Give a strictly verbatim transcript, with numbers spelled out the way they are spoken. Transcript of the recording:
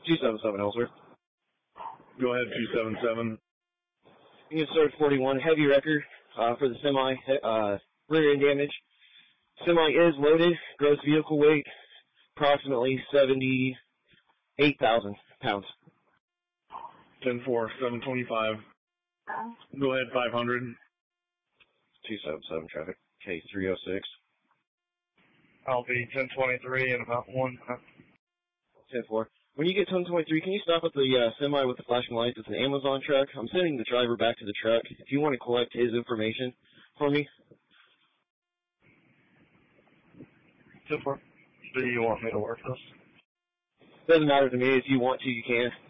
two seven seven Ellsworth. Go ahead, two seven seven. Unit Search forty-one, heavy record uh, for the semi, uh, rear end damage. Semi is loaded, gross vehicle weight, approximately seventy-eight thousand pounds. ten four, seven twenty-five. Go ahead, five hundred. two seven seven traffic, K three oh six. I'll be ten twenty-three in about one. ten four. When you get ten twenty-three, can you stop at the uh, semi with the flashing lights? It's an Amazon truck. I'm sending the driver back to the truck. If you want to collect his information for me. ten four. Do you want me to work this? Doesn't matter to me. If you want to, you can.